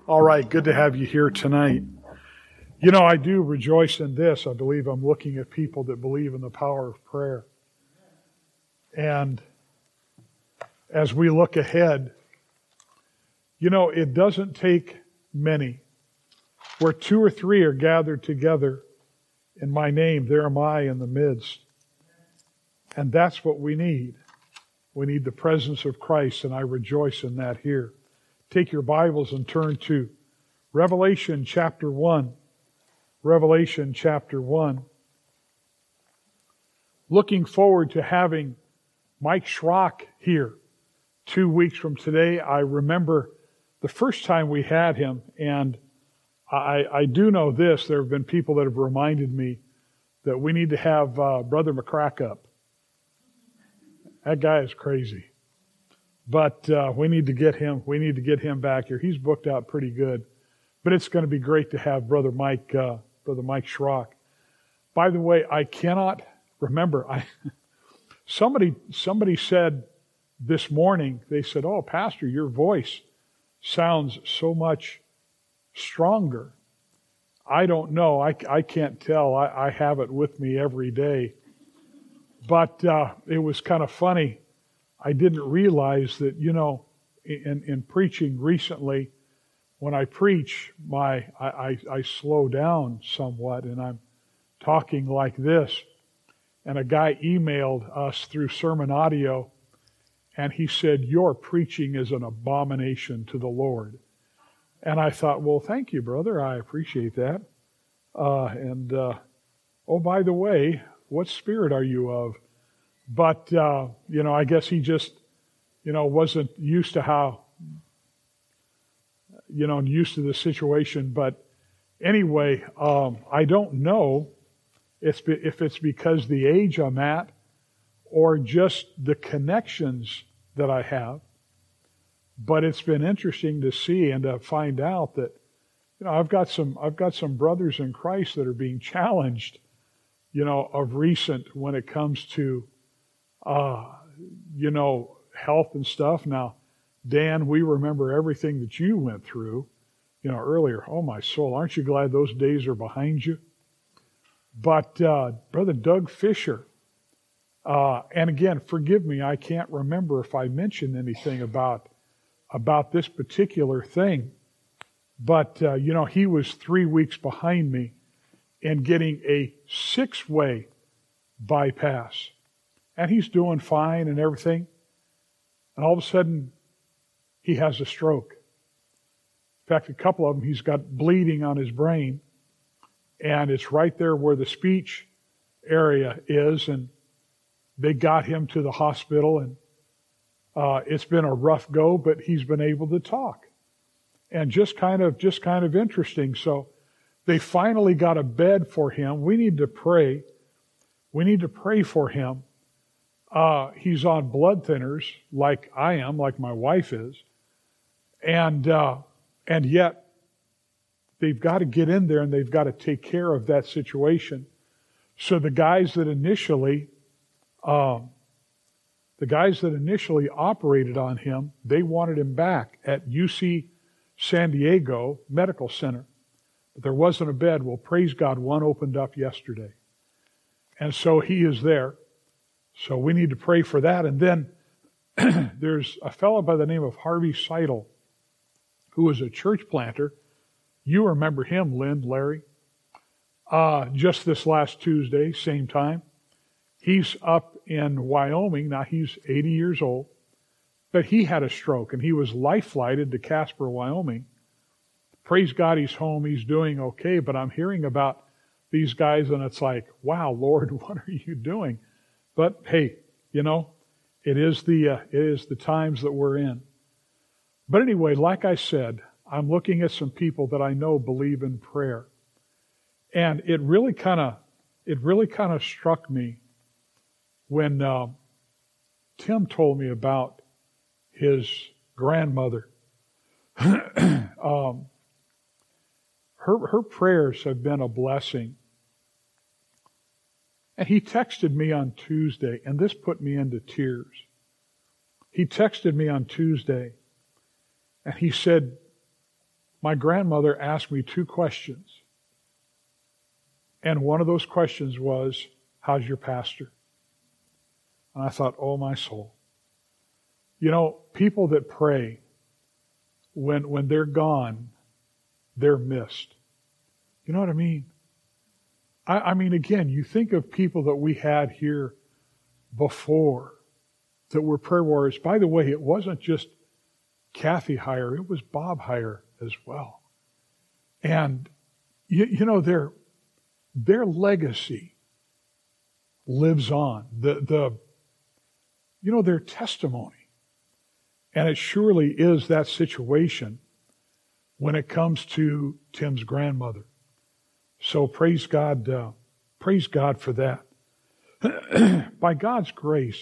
All right, good to have you here tonight. You know, I do rejoice in this. I believe I'm looking at people that believe in the power of prayer. And as we look ahead, you know, it doesn't take many. Where two or three are gathered together in my name, there am I in the midst. And that's what we need. We need the presence of Christ, and I rejoice in that here. Take your Bibles and turn to Revelation chapter 1. Revelation chapter 1. Looking forward to having Mike Schrock here 2 weeks from today. I remember the first time we had him, and I do know this. There have been people that have reminded me that we need to have Brother McCrack up. That guy is crazy. But we need to get him back here. He's booked out pretty good. But it's going to be great to have Brother Mike Schrock. By the way, I cannot remember. Somebody said this morning, they said, "Oh, Pastor, your voice sounds so much stronger." I don't know. I can't tell. I have it with me every day. But it was kind of funny. I didn't realize that, you know, in preaching recently, when I preach, I slow down somewhat, and I'm talking like this. And a guy emailed us through Sermon Audio, and he said, "Your preaching is an abomination to the Lord." And I thought, well, thank you, brother. I appreciate that. Oh, by the way, what spirit are you of? But, you know, I guess he just, you know, wasn't used to used to the situation. But anyway, I don't know if it's because the age I'm at or just the connections that I have. But it's been interesting to see and to find out that, you know, I've got some brothers in Christ that are being challenged, you know, of recent when it comes to, you know, health and stuff. Now, Dan, we remember everything that you went through, you know, earlier. Oh, my soul, aren't you glad those days are behind you? But Brother Doug Fisher, and again, forgive me, I can't remember if I mentioned anything about this particular thing. But, you know, he was 3 weeks behind me in getting a 6-way bypass. And he's doing fine and everything. And all of a sudden, he has a stroke. In fact, a couple of them, he's got bleeding on his brain. And it's right there where the speech area is. And they got him to the hospital. And it's been a rough go, but he's been able to talk. And just kind of interesting. So they finally got a bed for him. We need to pray. We need to pray for him. He's on blood thinners, like I am, like my wife is, and yet they've got to get in there and they've got to take care of that situation. So the guys that initially operated on him, they wanted him back at UC San Diego Medical Center, but there wasn't a bed. Well, praise God, one opened up yesterday, and so he is there. So we need to pray for that. And then there's a fellow by the name of Harvey Seidel, who was a church planter. You remember him, Lynn, Larry. Just this last Tuesday, same time. He's up in Wyoming. Now he's 80 years old. But he had a stroke, and he was life-flighted to Casper, Wyoming. Praise God, he's home. He's doing okay. But I'm hearing about these guys, and it's like, wow, Lord, what are you doing? But hey, you know, it is the times that we're in. But anyway, like I said, I'm looking at some people that I know believe in prayer, and it really kind of struck me when Tim told me about his grandmother. Her prayers have been a blessing. And he texted me on Tuesday, and this put me into tears. He texted me on Tuesday, and he said, my grandmother asked me 2 questions. And one of those questions was, how's your pastor? And I thought, oh my soul. You know, people that pray, when they're gone, they're missed. You know what I mean? I mean, again, you think of people that we had here before that were prayer warriors. By the way, it wasn't just Kathy Heyer, it was Bob Heyer as well. And, you know, their legacy lives on. You know, their testimony. And it surely is that situation when it comes to Tim's grandmother. So praise God for that. By God's grace,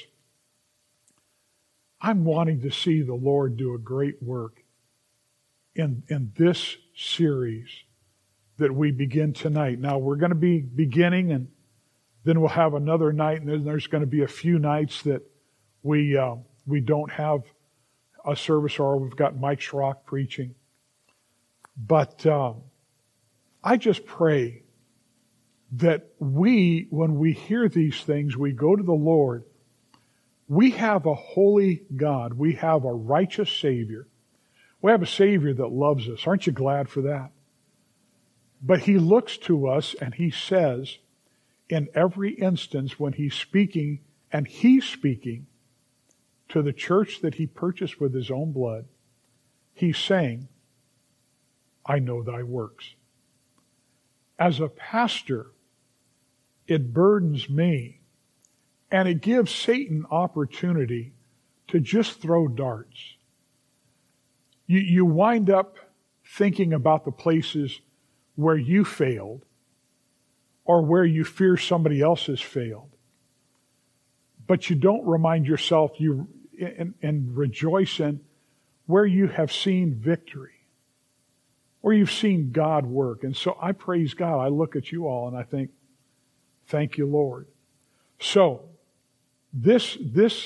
I'm wanting to see the Lord do a great work in this series that we begin tonight. Now, we're going to be beginning, and then we'll have another night, and then there's going to be a few nights that we don't have a service, or we've got Mike Schrock preaching. But I just pray that when we hear these things, we go to the Lord. We have a holy God. We have a righteous Savior. We have a Savior that loves us. Aren't you glad for that? But He looks to us and He says, in every instance when He's speaking, and He's speaking to the church that He purchased with His own blood, He's saying, I know thy works. As a pastor, it burdens me, and it gives Satan opportunity to just throw darts. You wind up thinking about the places where you failed, or where you fear somebody else has failed. But you don't remind yourself and rejoice in where you have seen victory, where you've seen God work. And so I praise God. I look at you all and I think, thank you, Lord. So these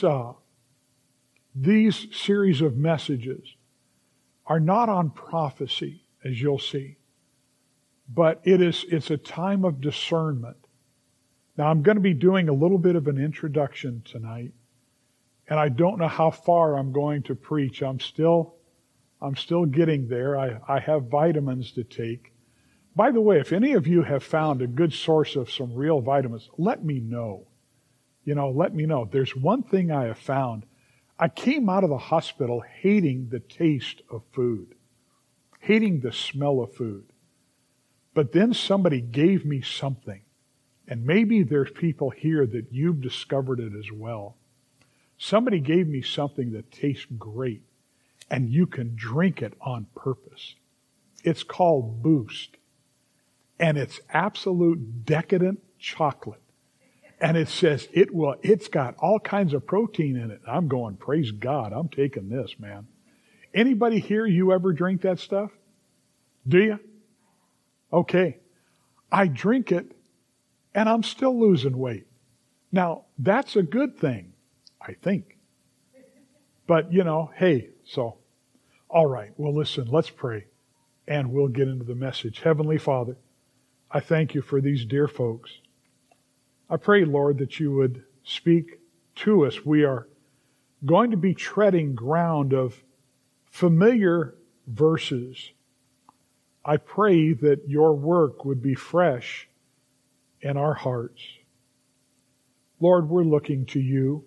series of messages are not on prophecy, as you'll see, but it's a time of discernment. Now, I'm going to be doing a little bit of an introduction tonight, and I don't know how far I'm going to preach. I'm still getting there. I have vitamins to take. By the way, if any of you have found a good source of some real vitamins, let me know. Let me know. There's one thing I have found. I came out of the hospital hating the taste of food, hating the smell of food. But then somebody gave me something. And maybe there's people here that you've discovered it as well. Somebody gave me something that tastes great, and you can drink it on purpose. It's called Boost. And it's absolute decadent chocolate. And it says it's got all kinds of protein in it. I'm going, praise God, I'm taking this, man. Anybody here, you ever drink that stuff? Do you? Okay. I drink it, and I'm still losing weight. Now, that's a good thing, I think. But, hey, so, all right. Well, listen, let's pray, and we'll get into the message. Heavenly Father, I thank you for these dear folks. I pray, Lord, that you would speak to us. We are going to be treading ground of familiar verses. I pray that your work would be fresh in our hearts. Lord, we're looking to you.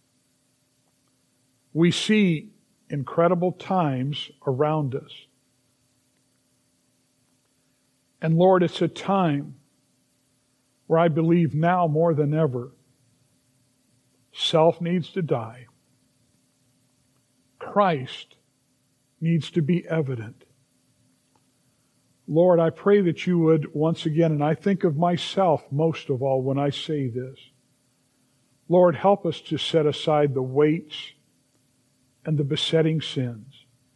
We see incredible times around us. And Lord, it's a time where I believe now more than ever, self needs to die. Christ needs to be evident. Lord, I pray that you would once again, and I think of myself most of all when I say this, Lord, help us to set aside the weights and the besetting sins.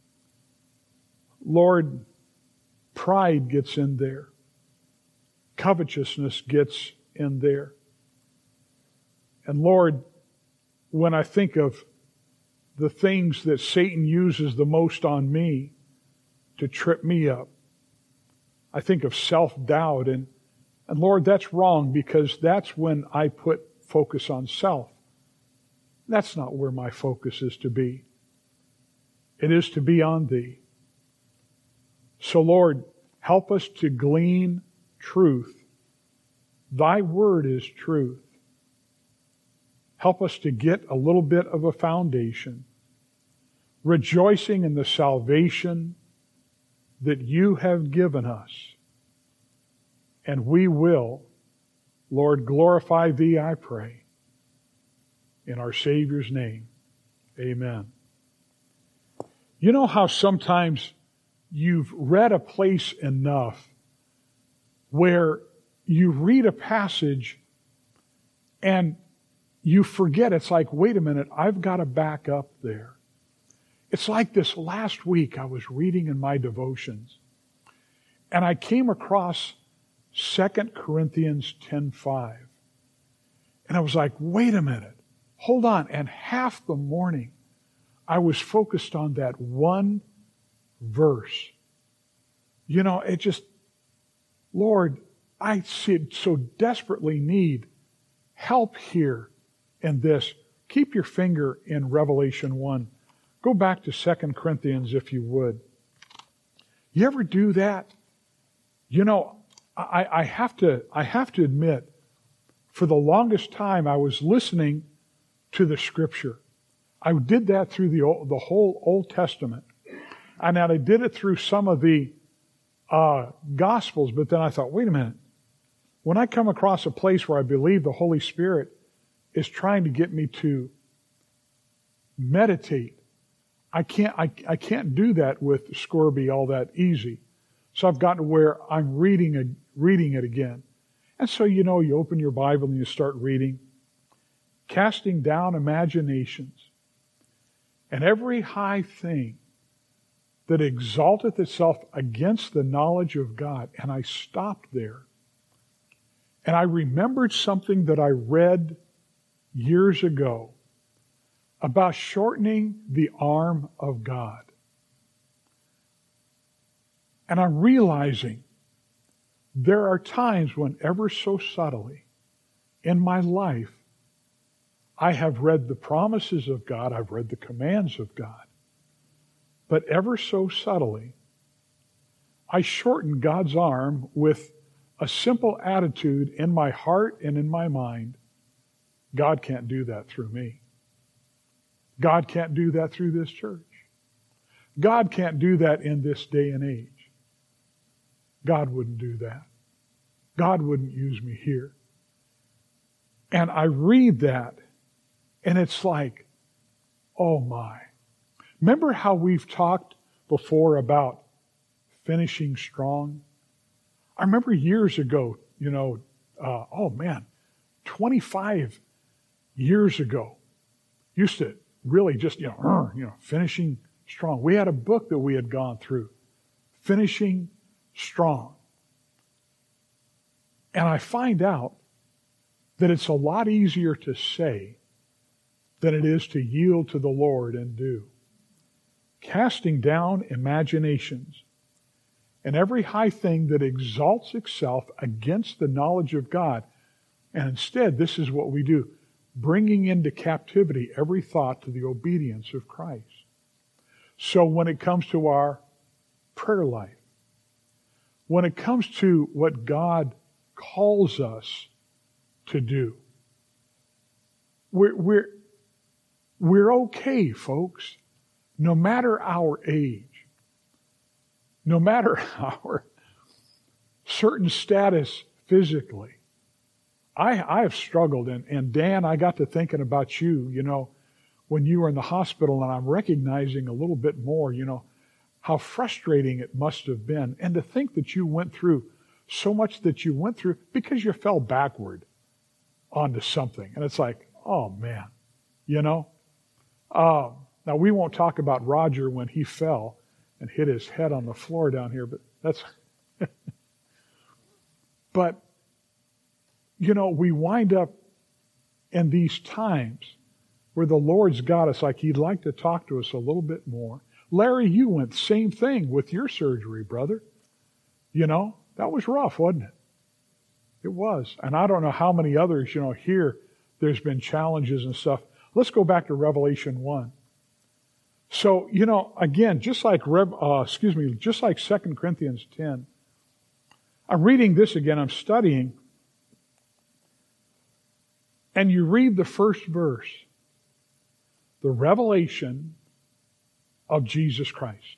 Lord, pride gets in there. Covetousness gets in there. And Lord, when I think of the things that Satan uses the most on me, to trip me up. I think of self-doubt, and Lord, that's wrong because that's when I put focus on self. That's not where my focus is to be. It is to be on Thee. So Lord, help us to glean truth. Thy word is truth. Help us to get a little bit of a foundation, rejoicing in the salvation that You have given us. And we will, Lord, glorify Thee, I pray. In our Savior's name, amen. You know how sometimes you've read a place enough where you read a passage and you forget. It's like, wait a minute, I've got to back up there. It's like this last week I was reading in my devotions and I came across 2 Corinthians 10:5. And I was like, wait a minute, hold on. And half the morning I was focused on that one verse. You know, it just, Lord, I so desperately need help here in this. Keep your finger in Revelation 1. Go back to 2 Corinthians if you would. You ever do that? You know, I have to admit, for the longest time I was listening to the Scripture. I did that through the whole Old Testament. And I did it through some of the Gospels, but then I thought, wait a minute. When I come across a place where I believe the Holy Spirit is trying to get me to meditate, I can't do that with Scourby all that easy. So I've gotten to where I'm reading it again. And so, you know, you open your Bible and you start reading. Casting down imaginations and every high thing that exalteth itself against the knowledge of God. And I stopped there. And I remembered something that I read years ago about shortening the arm of God. And I'm realizing there are times when ever so subtly in my life, I have read the promises of God, I've read the commands of God, but ever so subtly, I shorten God's arm with a simple attitude in my heart and in my mind. God can't do that through me. God can't do that through this church. God can't do that in this day and age. God wouldn't do that. God wouldn't use me here. And I read that, and it's like, oh my. Remember how we've talked before about finishing strong? I remember years ago, 25 years ago, used to really just, finishing strong. We had a book that we had gone through, Finishing Strong. And I find out that it's a lot easier to say than it is to yield to the Lord and do. Casting down imaginations and every high thing that exalts itself against the knowledge of God. And instead, this is what we do, bringing into captivity every thought to the obedience of Christ. So when it comes to our prayer life, when it comes to what God calls us to do, we're okay, folks, no matter our age, no matter our certain status physically. I have struggled, and Dan, I got to thinking about you, when you were in the hospital, and I'm recognizing a little bit more, how frustrating it must have been. And to think that you went through so much that you went through because you fell backward onto something. And it's like, oh man, Now we won't talk about Roger when he fell and hit his head on the floor down here, but that's, but, we wind up in these times where the Lord's got us like He'd like to talk to us a little bit more, a Larry, you went the same thing with your surgery, brother. You know, that was rough, wasn't it? It was. And I don't know how many others, here there's been challenges and stuff. Let's go back to Revelation 1. So, again, just like 2 Corinthians 10, I'm reading this again, I'm studying, and you read the first verse, the revelation of Jesus Christ.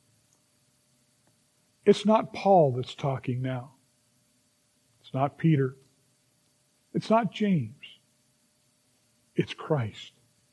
It's not Paul that's talking now. It's not Peter. It's not James. It's Christ.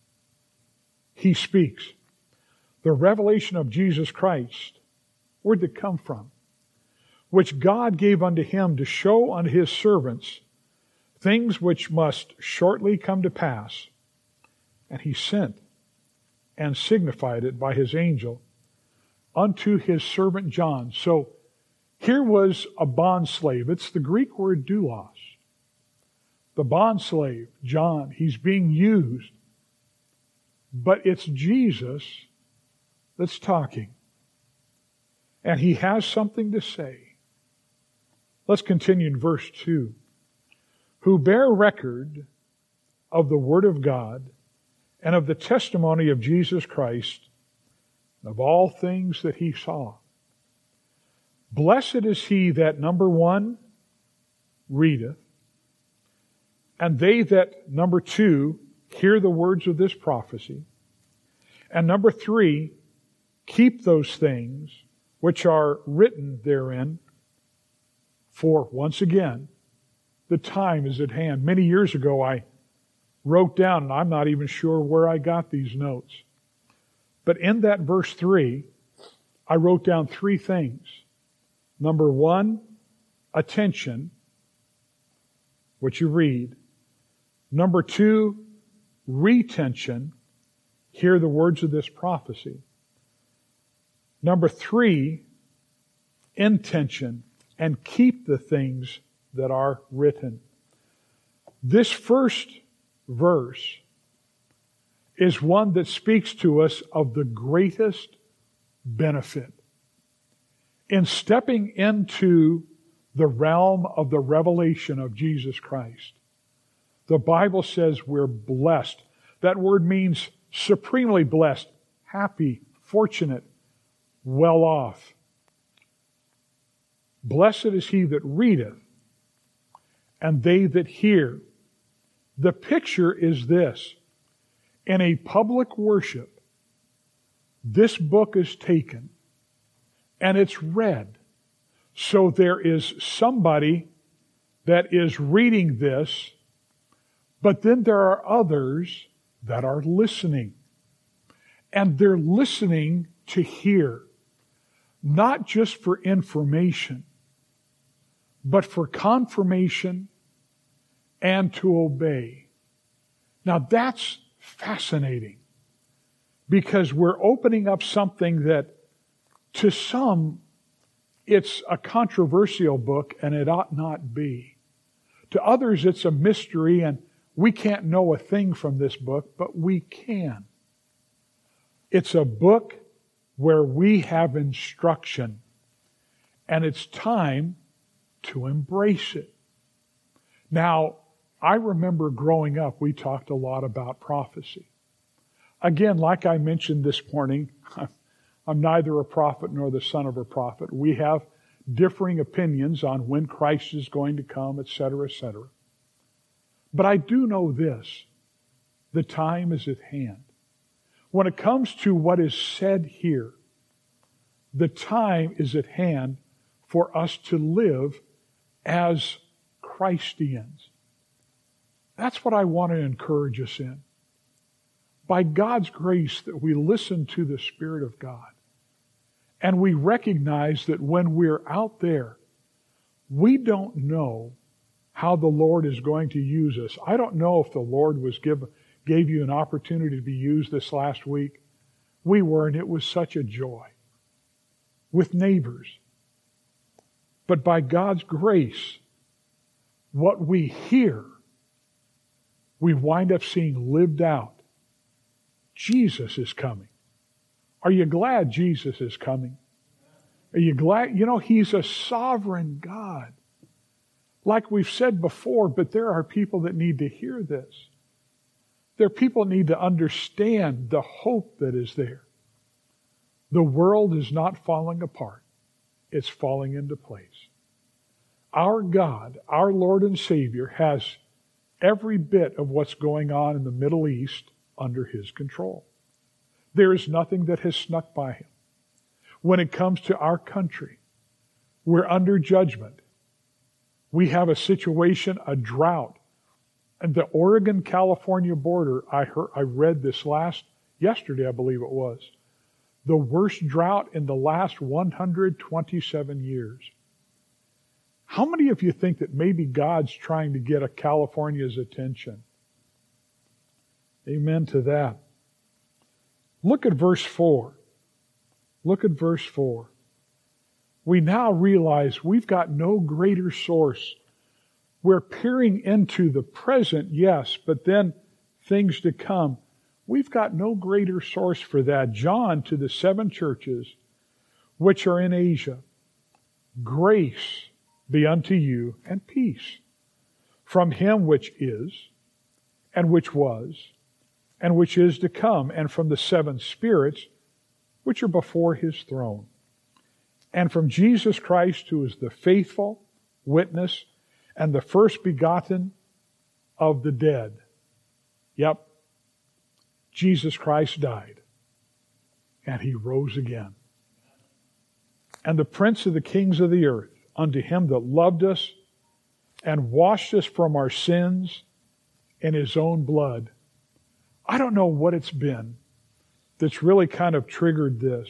He speaks. The revelation of Jesus Christ, where'd it come from? Which God gave unto him to show unto his servants things which must shortly come to pass. And he sent and signified it by his angel unto his servant John. So here was a bondslave. It's the Greek word doulos. The bondslave, John, he's being used. But it's Jesus that's talking. And he has something to say. Let's continue in verse 2. Who bear record of the Word of God and of the testimony of Jesus Christ, and of all things that he saw. Blessed is he that, number 1, readeth, and they that, number 2, hear the words of this prophecy, and number 3, keep those things which are written therein, for, once again, the time is at hand. Many years ago I wrote down, and I'm not even sure where I got these notes, but in that verse 3, I wrote down 3 things. Number 1, attention, what you read. Number 2, retention, hear the words of this prophecy. Number 3, intention, and keep the things that are written. This first verse is one that speaks to us of the greatest benefit. In stepping into the realm of the revelation of Jesus Christ, the Bible says we're blessed. That word means supremely blessed, happy, fortunate, well off. Blessed is he that readeth, and they that hear. The picture is this. In a public worship, this book is taken and it's read. So there is somebody that is reading this, but then there are others that are listening. And they're listening to hear, not just for information, but for confirmation and to obey. Now that's fascinating, because we're opening up something that to some it's a controversial book and it ought not be. To others it's a mystery and we can't know a thing from this book, but we can. It's a book where we have instruction, and it's time to embrace it. Now, I remember growing up, we talked a lot about prophecy. Again, like I mentioned this morning, I'm neither a prophet nor the son of a prophet. We have differing opinions on when Christ is going to come, etc., etc. But I do know this: the time is at hand. When it comes to what is said here, the time is at hand for us to live as Christians. That's what I want to encourage us in. By God's grace, that we listen to the Spirit of God. And we recognize that when we're out there, we don't know how the Lord is going to use us. I don't know if the Lord gave you an opportunity to be used this last week. We were, and it was such a joy. With neighbors. But by God's grace, what we hear, we wind up seeing lived out. Jesus is coming. Are you glad Jesus is coming? Are you glad? You know, He's a sovereign God. Like we've said before, but there are people that need to hear this. There are people that need to understand the hope that is there. The world is not falling apart. It's falling into place. Our God, our Lord and Savior, has every bit of what's going on in the Middle East under His control. There is nothing that has snuck by Him. When it comes to our country, we're under judgment. We have a situation, a drought. And the Oregon-California border, I read this yesterday, I believe it was, the worst drought in the last 127 years. How many of you think that maybe God's trying to get California's attention? Amen to that. Look at verse 4. Look at verse 4. We now realize we've got no greater source. We're peering into the present, yes, but then things to come. We've got no greater source for that. John, to the 7 churches which are in Asia, grace be unto you and peace from Him which is, and which was, and which is to come, and from the 7 spirits which are before His throne, and from Jesus Christ, who is the faithful witness and the first begotten of the dead. Yep, Jesus Christ died, and He rose again. And the Prince of the kings of the earth, unto Him that loved us and washed us from our sins in His own blood. I don't know what it's been that's really kind of triggered this.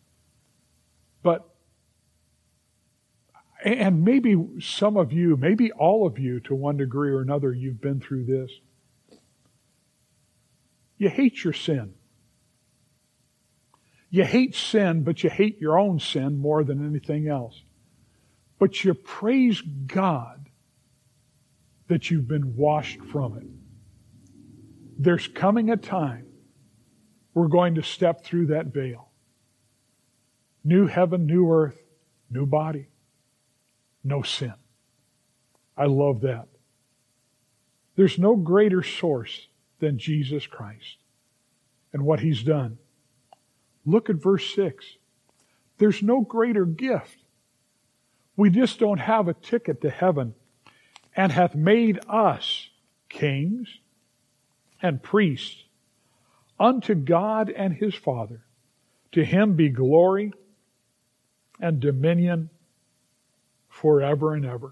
And maybe some of you, maybe all of you to one degree or another, you've been through this. You hate your sin. You hate sin, but you hate your own sin more than anything else. But you praise God that you've been washed from it. There's coming a time we're going to step through that veil. New heaven, new earth, new body, no sin. I love that. There's no greater source than Jesus Christ and what He's done. Look at verse 6. There's no greater gift. We just don't have a ticket to heaven, and hath made us kings and priests unto God and His Father. To Him be glory and dominion forever and ever.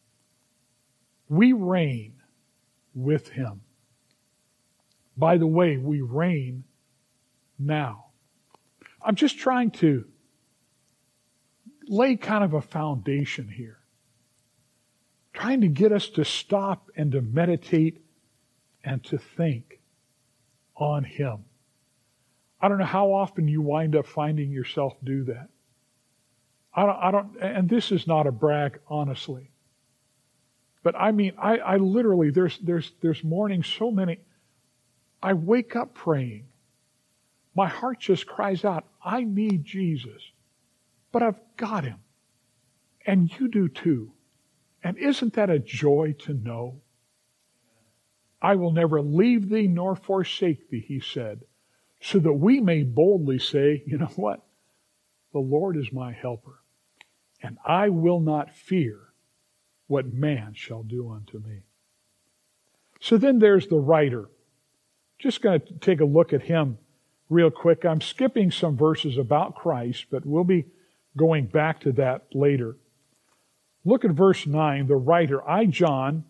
We reign with Him. By the way, we reign now. I'm just trying to lay kind of a foundation here. Trying to get us to stop and to meditate and to think on Him. I don't know how often you wind up finding yourself do that. I don't, and this is not a brag, honestly. But I mean, I literally, there's mornings so many, I wake up praying. My heart just cries out, I need Jesus. But I've got Him. And you do too. And isn't that a joy to know? I will never leave thee nor forsake thee, He said, so that we may boldly say, you know what? The Lord is my helper, and I will not fear what man shall do unto me. So then there's the writer. Just going to take a look at him real quick. I'm skipping some verses about Christ, but we'll be going back to that later. Look at verse 9. The writer, I, John,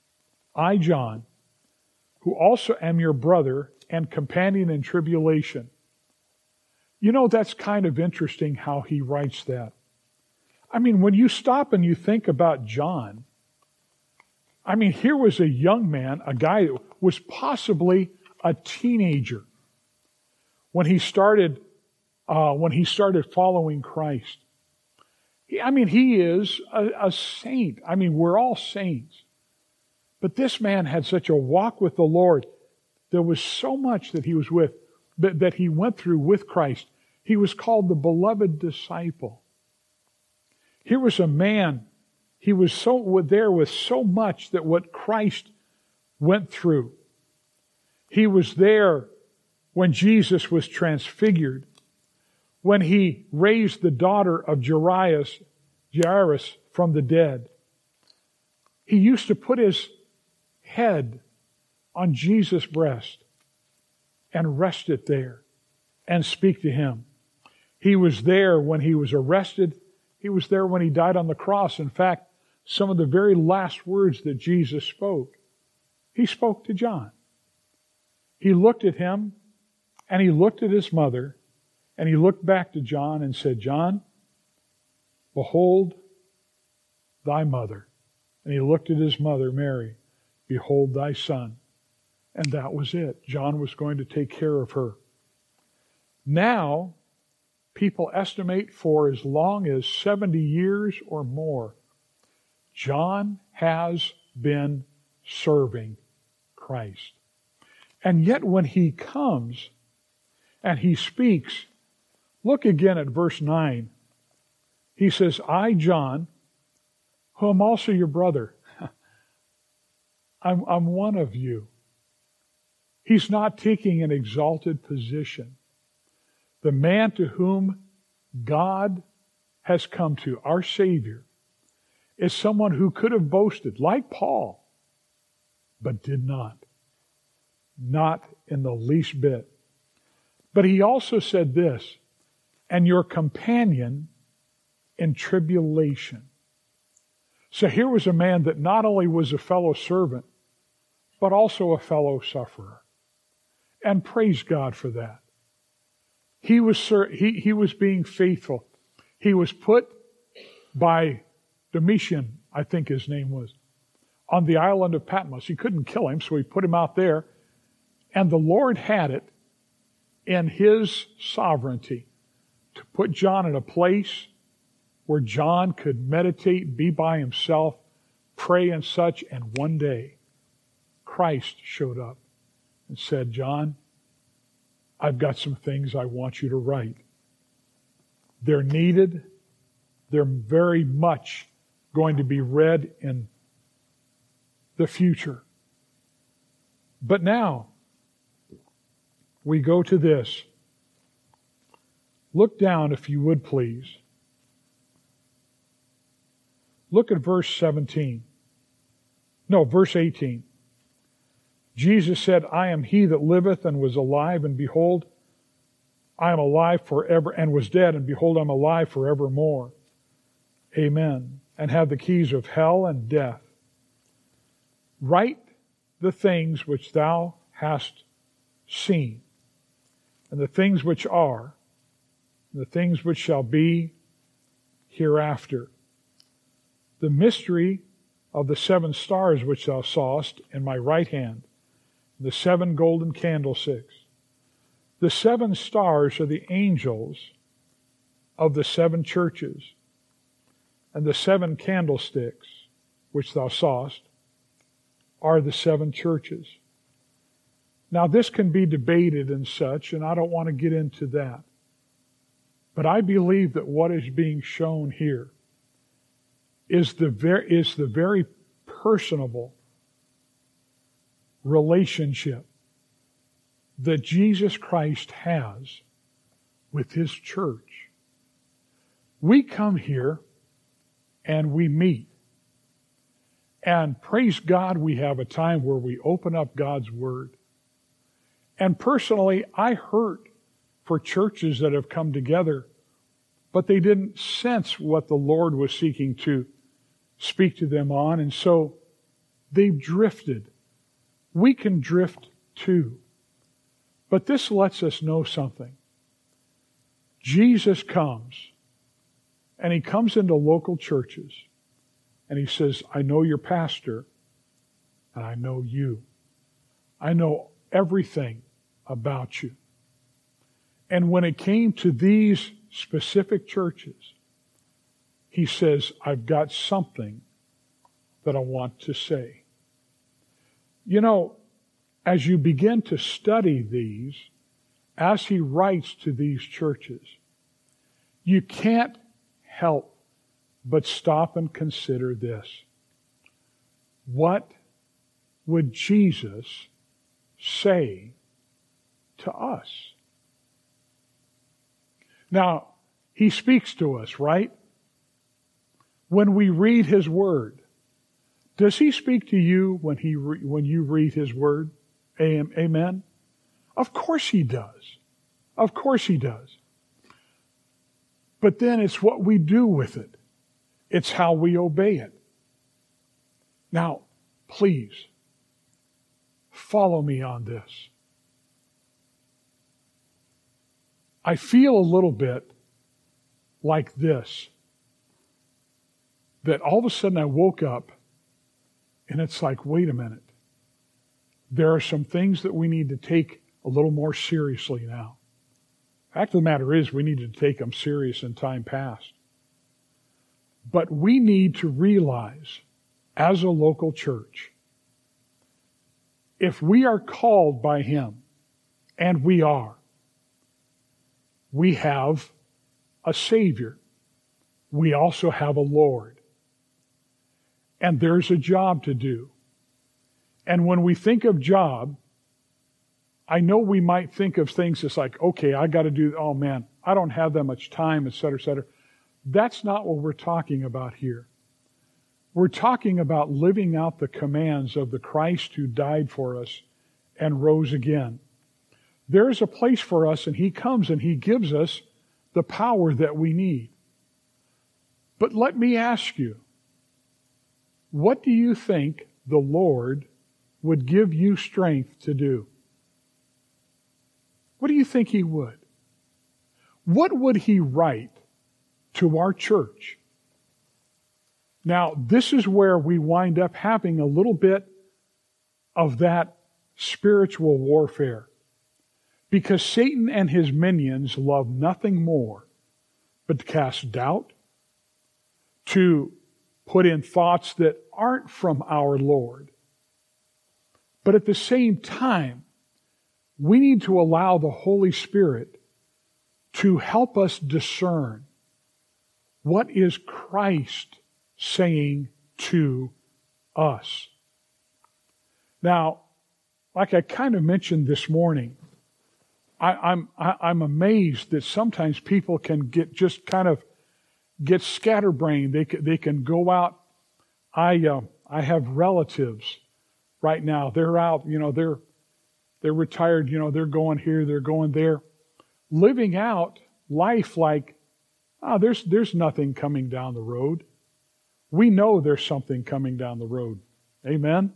who also am your brother and companion in tribulation. You know, that's kind of interesting how he writes that. I mean, when you stop and you think about John, I mean, here was a young man, a guy who was possibly a teenager when he started following Christ. He is a saint. I mean, we're all saints. But this man had such a walk with the Lord. There was so much that he was with, that he went through with Christ. He was called the beloved disciple. Here was a man, he was there with so much that what Christ went through. He was there when Jesus was transfigured, when he raised the daughter of Jairus from the dead. He used to put his head on Jesus' breast and rest it there and speak to him. He was there when he was arrested. He was there when he died on the cross. In fact, some of the very last words that Jesus spoke, he spoke to John. He looked at him, and he looked at his mother, and he looked back to John and said, John, behold thy mother. And he looked at his mother, Mary, behold thy son. And that was it. John was going to take care of her. Now, people estimate for as long as 70 years or more, John has been serving Christ. And yet when he comes and he speaks, look again at verse 9. He says, I, John, who am also your brother, I'm one of you. He's not taking an exalted position. The man to whom God has come to, our Savior, is someone who could have boasted, like Paul, but did not. Not in the least bit. But he also said this, and your companion in tribulation. So here was a man that not only was a fellow servant, but also a fellow sufferer. And praise God for that. He was being faithful. He was put by Domitian, I think his name was, on the island of Patmos. He couldn't kill him, so he put him out there. And the Lord had it in His sovereignty to put John in a place where John could meditate, be by himself, pray and such. And one day, Christ showed up and said, John, I've got some things I want you to write. They're needed. They're very much going to be read in the future. But now, we go to this. Look down, if you would, please. Look at verse 17. No, verse 18. Jesus said, I am he that liveth and was alive, and behold, I am alive forever, and was dead, and behold, I am alive forevermore. Amen. And have the keys of hell and death. Write the things which thou hast seen, and the things which are, and the things which shall be hereafter. The mystery of the 7 stars which thou sawest in my right hand, the 7 golden candlesticks. The 7 stars are the angels of the 7 churches, and the 7 candlesticks which thou sawest are the 7 churches. Now this can be debated and such, and I don't want to get into that. But I believe that what is being shown here is the very personable relationship that Jesus Christ has with His church. We come here and we meet. And praise God, we have a time where we open up God's Word. And personally, I hurt for churches that have come together, but they didn't sense what the Lord was seeking to speak to them on, and so they've drifted. We can drift too. But this lets us know something. Jesus comes, and He comes into local churches, and He says, I know your pastor, and I know you. I know everything about you. And when it came to these specific churches, He says, I've got something that I want to say. You know, as you begin to study these, as he writes to these churches, you can't help but stop and consider this. What would Jesus say to us? Now, he speaks to us, right? When we read his word, does he speak to you when you read his word? Amen? Of course he does. Of course he does. But then it's what we do with it. It's how we obey it. Now, please, follow me on this. I feel a little bit like this. That all of a sudden I woke up and it's like, wait a minute. There are some things that we need to take a little more seriously now. The fact of the matter is we needed to take them serious in time past. But we need to realize, as a local church, if we are called by him, and we are, we have a Savior. We also have a Lord. And there's a job to do. And when we think of job, I know we might think of things as like, okay, I got to do, oh man, I don't have that much time, et cetera, et cetera. That's not what we're talking about here. We're talking about living out the commands of the Christ who died for us and rose again. There's a place for us, and he comes and he gives us the power that we need. But let me ask you, what do you think the Lord would give you strength to do? What do you think he would? What would he write to our church? Now, this is where we wind up having a little bit of that spiritual warfare. Because Satan and his minions love nothing more but to cast doubt, to put in thoughts that aren't from our Lord. But at the same time, we need to allow the Holy Spirit to help us discern what is Christ saying to us. Now, like I kind of mentioned this morning, I'm amazed that sometimes people can get scatterbrained. They can go out. I have relatives right now. They're out. They're retired. They're going here. They're going there, living out life like, there's nothing coming down the road. We know there's something coming down the road. Amen.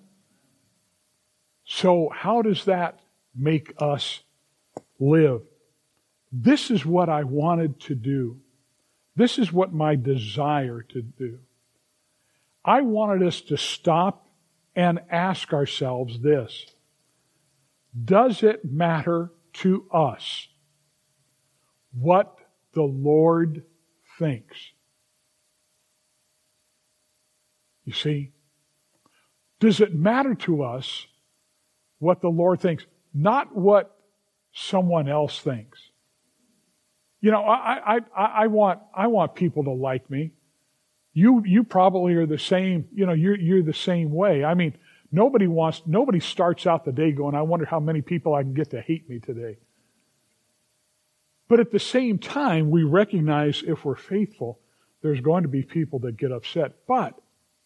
So how does that make us live? This is what I wanted to do. This is what my desire to do. I wanted us to stop and ask ourselves this. Does it matter to us what the Lord thinks? You see? Does it matter to us what the Lord thinks? Not what someone else thinks. I want people to like me. You probably are the same. You're the same way. I mean, nobody starts out the day going, I wonder how many people I can get to hate me today. But at the same time, we recognize if we're faithful, there's going to be people that get upset. But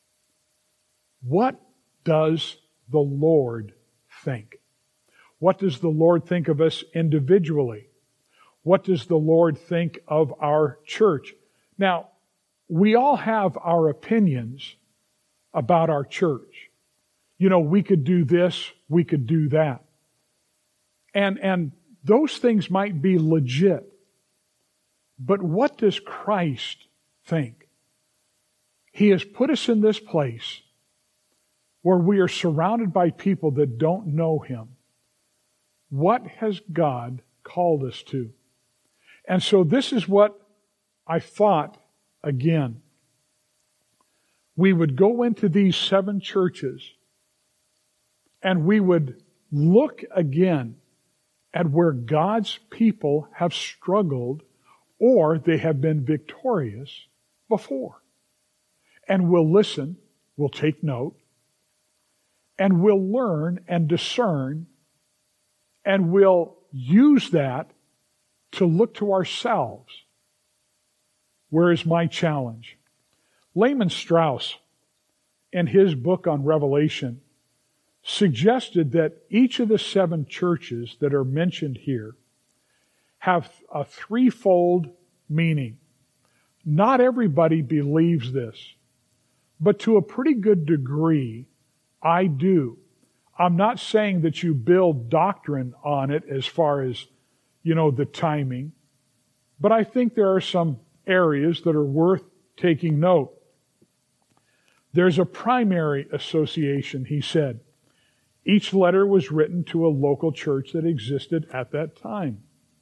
what does the Lord think? What does the Lord think of us individually? What does the Lord think of our church? Now, we all have our opinions about our church. We could do this, we could do that. And those things might be legit. But what does Christ think? He has put us in this place where we are surrounded by people that don't know Him. What has God called us to? And so this is what I thought, again, we would go into these 7 churches and we would look again and where God's people have struggled or they have been victorious before. And we'll listen, we'll take note, and we'll learn and discern, and we'll use that to look to ourselves. Where is my challenge? Lehman Strauss, in his book on Revelation, suggested that each of the 7 churches that are mentioned here have a threefold meaning. Not everybody believes this, but to a pretty good degree, I do. I'm not saying that you build doctrine on it as far as, the timing, but I think there are some areas that are worth taking note. There's a primary association, he said. Each letter was written to a local church that existed at that time.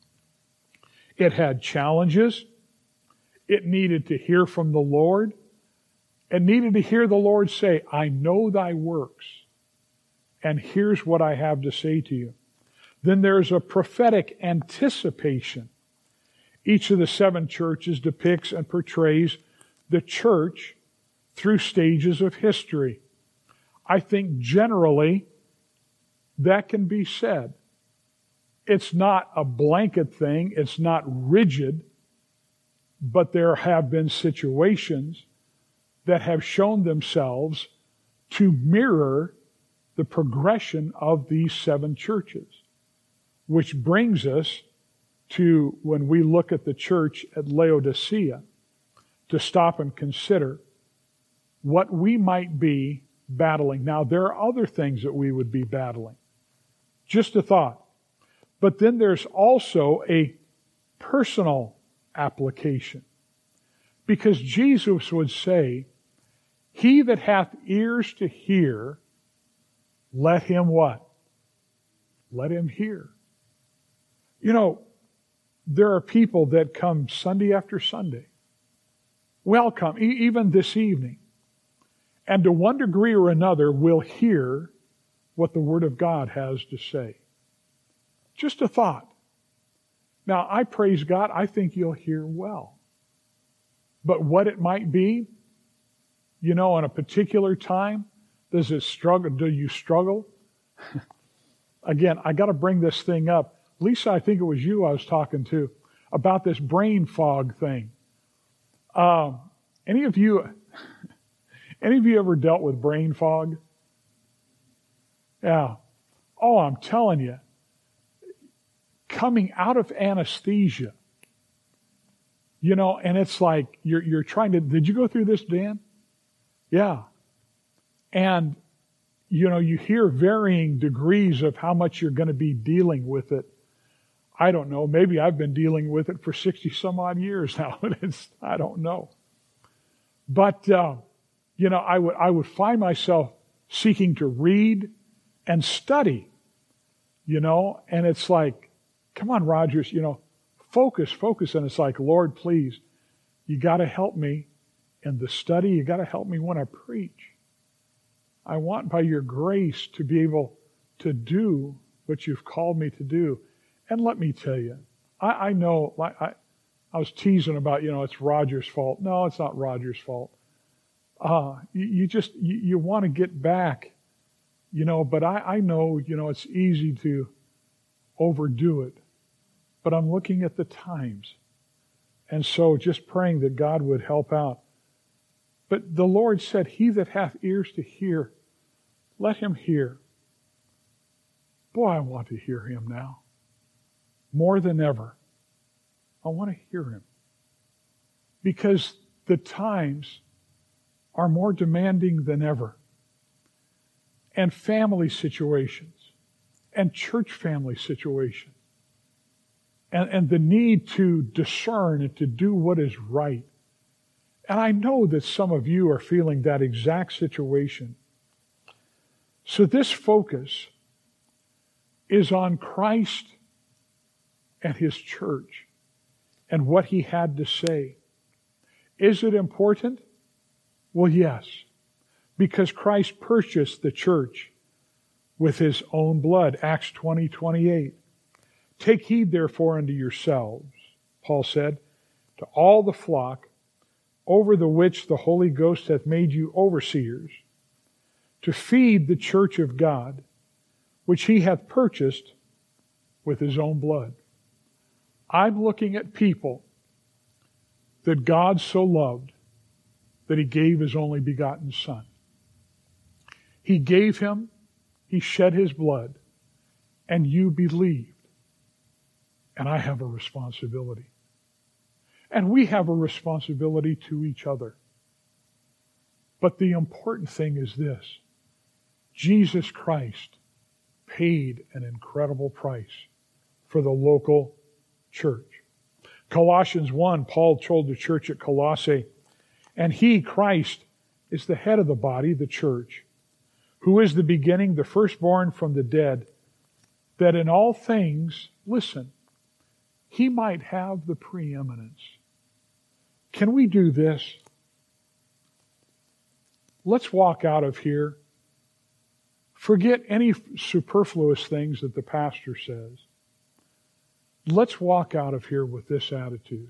It had challenges. It needed to hear from the Lord. It needed to hear the Lord say, I know thy works, and here's what I have to say to you. Then there's a prophetic anticipation. Each of the 7 churches depicts and portrays the church through stages of history. I think generally that can be said. It's not a blanket thing. It's not rigid. But there have been situations that have shown themselves to mirror the progression of these 7 churches. Which brings us to, when we look at the church at Laodicea, to stop and consider what we might be battling. Now, there are other things that we would be battling. Just a thought. But then there's also a personal application. Because Jesus would say, he that hath ears to hear, let him what? Let him hear. There are people that come Sunday after Sunday. Welcome, even this evening. And to one degree or another will hear what the Word of God has to say. Just a thought. Now, I praise God, I think you'll hear well. But what it might be, in a particular time, do you struggle? Again, I got to bring this thing up. Lisa, I think it was you I was talking to about this brain fog thing. Any of you ever dealt with brain fog? Yeah. Oh, I'm telling you, coming out of anesthesia, and it's like you're trying to. Did you go through this, Dan? Yeah. And you hear varying degrees of how much you're going to be dealing with it. I don't know. Maybe I've been dealing with it for 60 some odd years now. I don't know. But, I would find myself seeking to read and study, and it's like, come on, Rogers, focus. And it's like, Lord, please, you got to help me in the study. You got to help me when I preach. I want by your grace to be able to do what you've called me to do. And let me tell you, I know, I was teasing about, it's Roger's fault. No, it's not Roger's fault. You want to get back, but I know, it's easy to overdo it. But I'm looking at the times. And so just praying that God would help out. But the Lord said, he that hath ears to hear, let him hear. Boy, I want to hear him now. More than ever. I want to hear him. Because the times are more demanding than ever. And family situations. And church family situations. And the need to discern and to do what is right. And I know that some of you are feeling that exact situation. So this focus is on Christ and his church and what he had to say. Is it important? Well, yes, because Christ purchased the church with his own blood, Acts 20:28. Take heed therefore unto yourselves, Paul said, to all the flock over the which the Holy Ghost hath made you overseers, to feed the church of God, which he hath purchased with his own blood. I'm looking at people that God so loved that he gave his only begotten Son. He gave him, he shed his blood, and you believed. And I have a responsibility. And we have a responsibility to each other. But the important thing is this: Jesus Christ paid an incredible price for the local church. Colossians 1, Paul told the church at Colossae, and he, Christ, is the head of the body, the church, who is the beginning, the firstborn from the dead, that in all things, listen, he might have the preeminence. Can we do this? Let's walk out of here. Forget any superfluous things that the pastor says. Let's walk out of here with this attitude.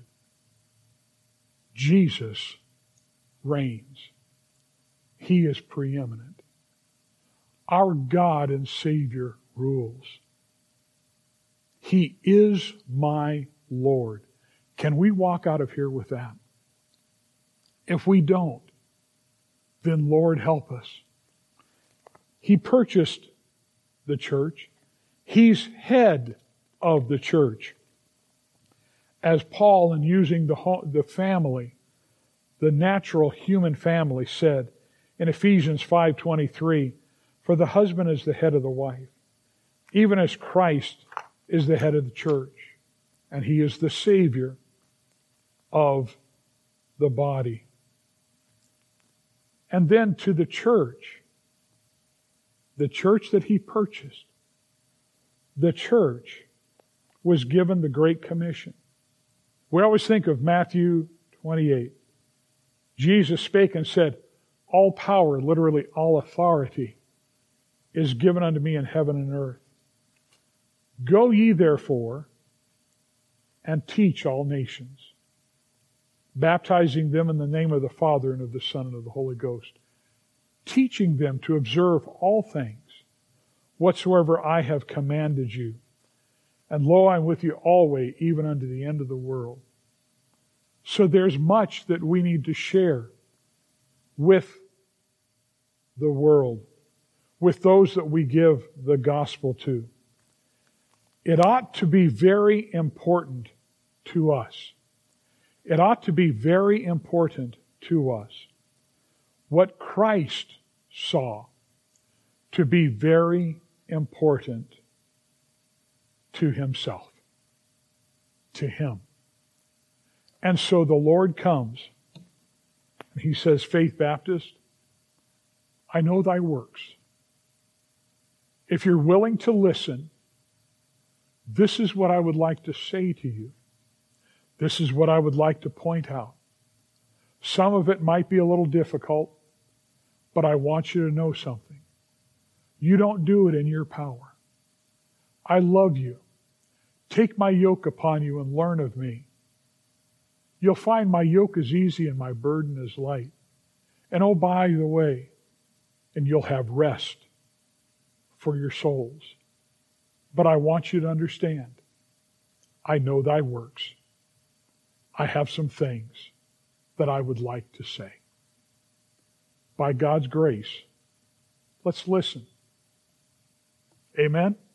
Jesus reigns. He is preeminent. Our God and Savior rules. He is my Lord. Can we walk out of here with that? If we don't, then Lord help us. He purchased the church. He's head of the church. As Paul, in using the family, the natural human family, said in Ephesians 5:23, for the husband is the head of the wife, even as Christ is the head of the church, and he is the Savior of the body. And then to the church that he purchased, the church was given the Great Commission. We always think of Matthew 28. Jesus spake and said, all power, literally all authority, is given unto me in heaven and earth. Go ye therefore and teach all nations, baptizing them in the name of the Father and of the Son and of the Holy Ghost, teaching them to observe all things whatsoever I have commanded you. And lo, I'm with you always, even unto the end of the world. So there's much that we need to share with the world, with those that we give the gospel to. It ought to be very important to us. It ought to be very important to us. What Christ saw to be very important to himself, to him. And so the Lord comes and he says, Faith Baptist, I know thy works. If you're willing to listen, this is what I would like to say to you. This is what I would like to point out. Some of it might be a little difficult, but I want you to know something. You don't do it in your power. I love you. Take my yoke upon you and learn of me. You'll find my yoke is easy and my burden is light. And oh, by the way, and you'll have rest for your souls. But I want you to understand, I know thy works. I have some things that I would like to say. By God's grace, let's listen. Amen?